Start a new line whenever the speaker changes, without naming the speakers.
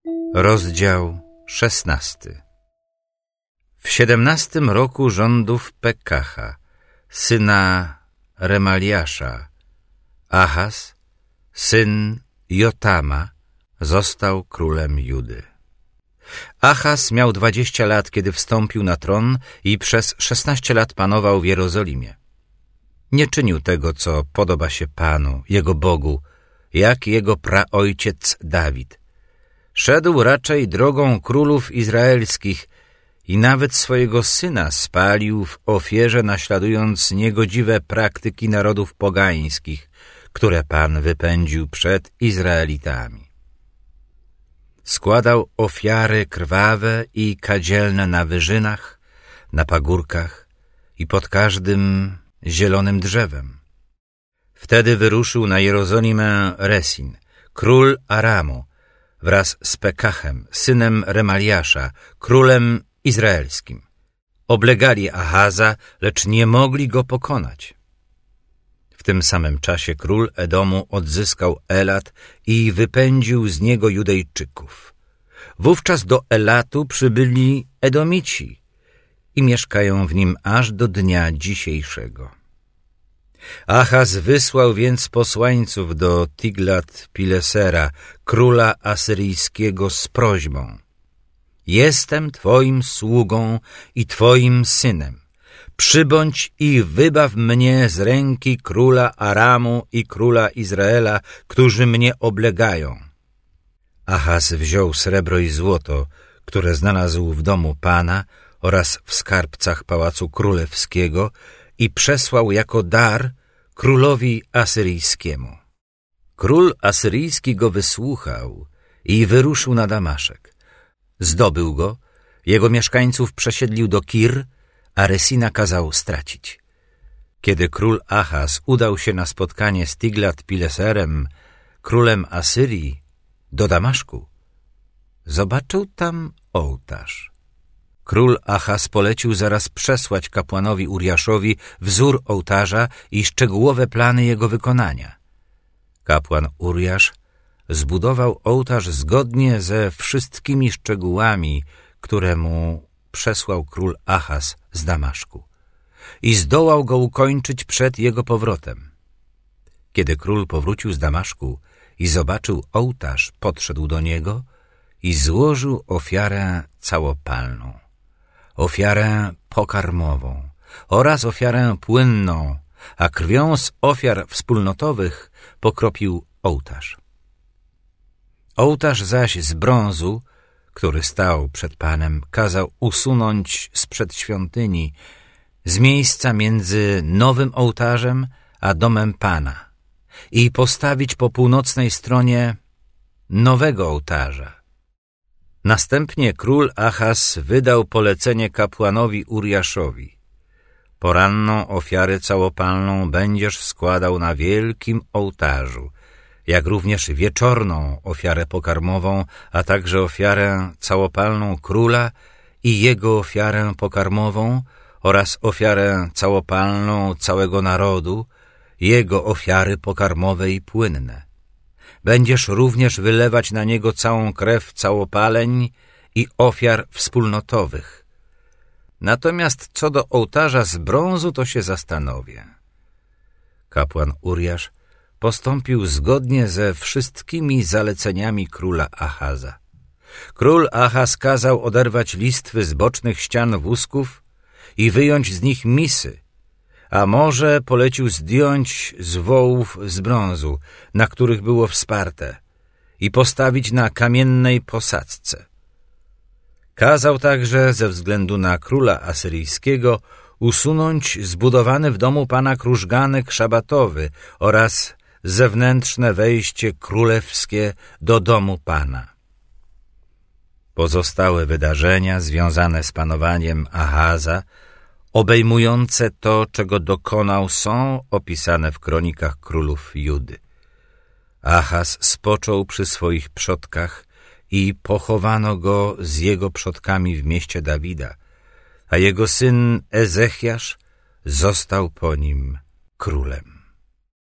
Rozdział 16. W 17 roku rządów Pekacha, syna Remaliasza, Ahaz, syn Jotama, został królem Judy. Ahaz miał 20 lat, kiedy wstąpił na tron i przez 16 lat panował w Jerozolimie. Nie czynił tego, co podoba się Panu, jego Bogu, jak jego praojciec Dawid. Szedł raczej drogą królów izraelskich i nawet swojego syna spalił w ofierze, naśladując niegodziwe praktyki narodów pogańskich, które Pan wypędził przed Izraelitami. Składał ofiary krwawe i kadzielne na wyżynach, na pagórkach i pod każdym zielonym drzewem. Wtedy wyruszył na Jerozolimę Resin, król Aramu, wraz z Pekachem, synem Remaliasza, królem izraelskim. Oblegali Ahaza, lecz nie mogli go pokonać. W tym samym czasie król Edomu odzyskał Elat i wypędził z niego Judejczyków. Wówczas do Elatu przybyli Edomici i mieszkają w nim aż do dnia dzisiejszego. Ahaz wysłał więc posłańców do Tiglat-Pilesera, króla asyryjskiego, z prośbą: jestem twoim sługą i twoim synem. Przybądź i wybaw mnie z ręki króla Aramu i króla Izraela, którzy mnie oblegają. Ahaz wziął srebro i złoto, które znalazł w domu Pana oraz w skarbcach pałacu królewskiego, i przesłał jako dar królowi asyryjskiemu. Król asyryjski go wysłuchał i wyruszył na Damaszek. Zdobył go, jego mieszkańców przesiedlił do Kir, a Resina kazał stracić. Kiedy król Ahaz udał się na spotkanie z Tiglat-Pileserem, królem Asyrii, do Damaszku, zobaczył tam ołtarz. Król Ahaz polecił zaraz przesłać kapłanowi Uriaszowi wzór ołtarza i szczegółowe plany jego wykonania. Kapłan Uriasz zbudował ołtarz zgodnie ze wszystkimi szczegółami, które mu przesłał król Ahaz z Damaszku, i zdołał go ukończyć przed jego powrotem. Kiedy król powrócił z Damaszku i zobaczył ołtarz, podszedł do niego i złożył ofiarę całopalną, ofiarę pokarmową oraz ofiarę płynną, a krwią z ofiar wspólnotowych pokropił ołtarz. Ołtarz zaś z brązu, który stał przed Panem, kazał usunąć sprzed świątyni, z miejsca między nowym ołtarzem a domem Pana, i postawić po północnej stronie nowego ołtarza. Następnie król Ahaz wydał polecenie kapłanowi Uriaszowi: poranną ofiarę całopalną będziesz składał na wielkim ołtarzu, jak również wieczorną ofiarę pokarmową, a także ofiarę całopalną króla i jego ofiarę pokarmową oraz ofiarę całopalną całego narodu, jego ofiary pokarmowe i płynne. Będziesz również wylewać na niego całą krew całopaleń i ofiar wspólnotowych. Natomiast co do ołtarza z brązu, to się zastanowię. Kapłan Uriasz postąpił zgodnie ze wszystkimi zaleceniami króla Ahaza. Król Ahaz kazał oderwać listwy z bocznych ścian wózków i wyjąć z nich misy, a morze polecił zdjąć z wołów z brązu, na których było wsparte, i postawić na kamiennej posadzce. Kazał także ze względu na króla asyryjskiego usunąć zbudowany w domu Pana krużganek szabatowy oraz zewnętrzne wejście królewskie do domu Pana. Pozostałe wydarzenia związane z panowaniem Ahaza, obejmujące to, czego dokonał, są opisane w kronikach królów Judy. Ahaz spoczął przy swoich przodkach i pochowano go z jego przodkami w mieście Dawida, a jego syn Ezechiasz został po nim królem.